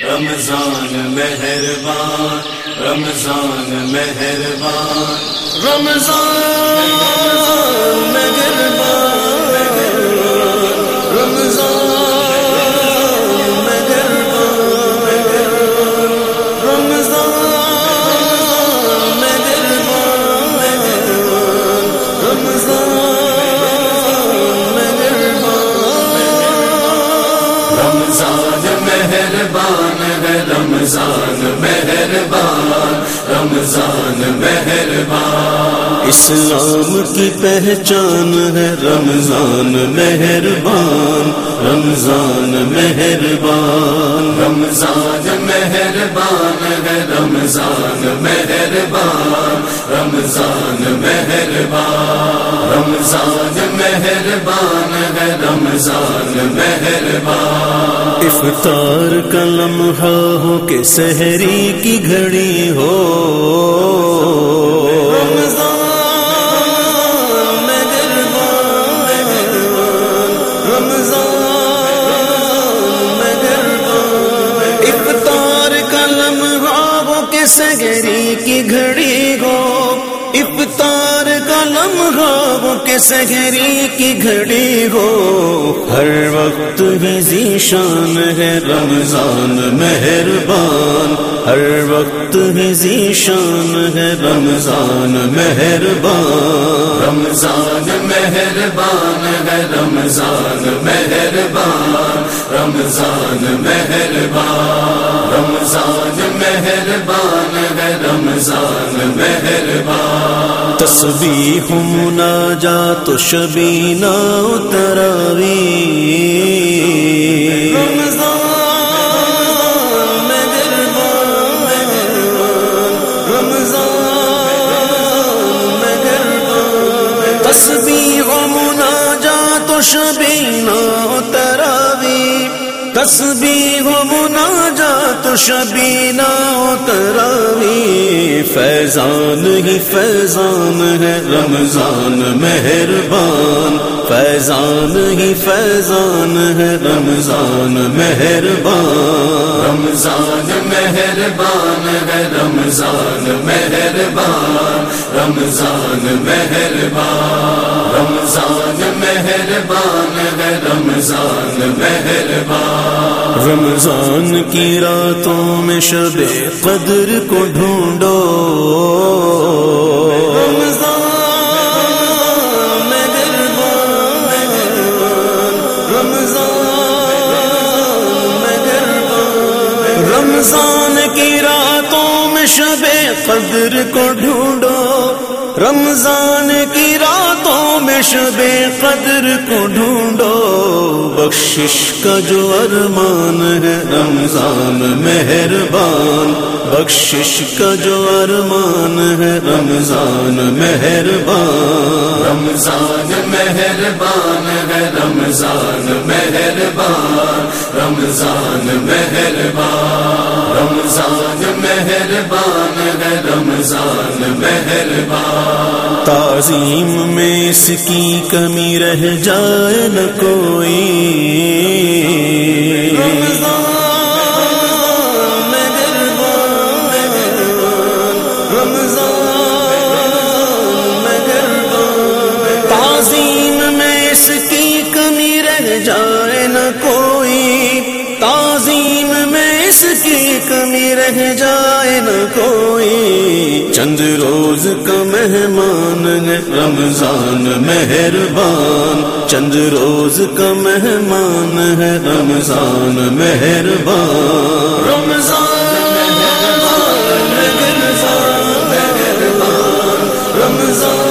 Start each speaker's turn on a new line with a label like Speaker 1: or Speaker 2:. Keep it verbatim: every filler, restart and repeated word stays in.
Speaker 1: رمضان مہربان رمضان مہربان رمضان مہربان رمضان مہربان ہے رمضان مہربان رمضان مہربان اسلام کی پہچان ہے رمضان مہربان رمضان مہربان رمضان مہربان ہے رمضان مہربان رمضان مہربان رمضان مہربان ہے رمضان مہربان افطار کا لمحہ ہو کہ سحری کی گھڑی ہو رمضان مہربان رمضان مہربان افطار کا لمحہ ہو کہ سحری کی گھڑی ہو افطار کا لمحہ ہو کہ سحری کی گھڑی ہو ہر وقت ہی ذیشان ہے رمضان مہربان ہر وقت ہی ذیشان ہے رمضان مہربان رمضان مہربان ہے رمضان مہربان رمضان مہربان رمضان مہربان ہے رمضان مہربان تسبیح مناجات و شبینہ و تراویح رمضان مہربان رمضان مہربان تسبیح مناجات و شبینہ و تراویح تسبیح و مناجات و شبینہ و تراویح فیضان ہی فیضان ہے رمضان مہربان فیضان ہی فیضان ہے رمضان مہربان رمضان مہربان ہے رمضان مہربان رمضان مہربان رمضان مہربان ہے رمضان مہربان رمضان کی راتوں میں شب قدر کو ڈھونڈو رمضان مہربان رمضان مہربان رمضان کی راتوں میں شب قدر کو ڈھونڈو رمضان کی راتوں میں شب قدر کو ڈھونڈو بخشش کا جو ارمان ہے رمضان مہربان بخشش کا جو ارمان ہے رمضان مہربان رمضان مہربان ہے رمضان مہربان رمضان مہربان رمضان مہربان ہے رمضان مہربان تعظیم میں اس کی کمی رہ جائے نہ کوئی رمضان مہربان رمضان مہربان تعظیم میں اس کی کمی رہ جائے نہ کوئی تعظیم میں اس کی کمی رہ جائے نہ کوئی چند روز کا مہمان ہے رمضان مہربان چند روز کا مہمان ہے رمضان مہربان رمضان مہربان رمضان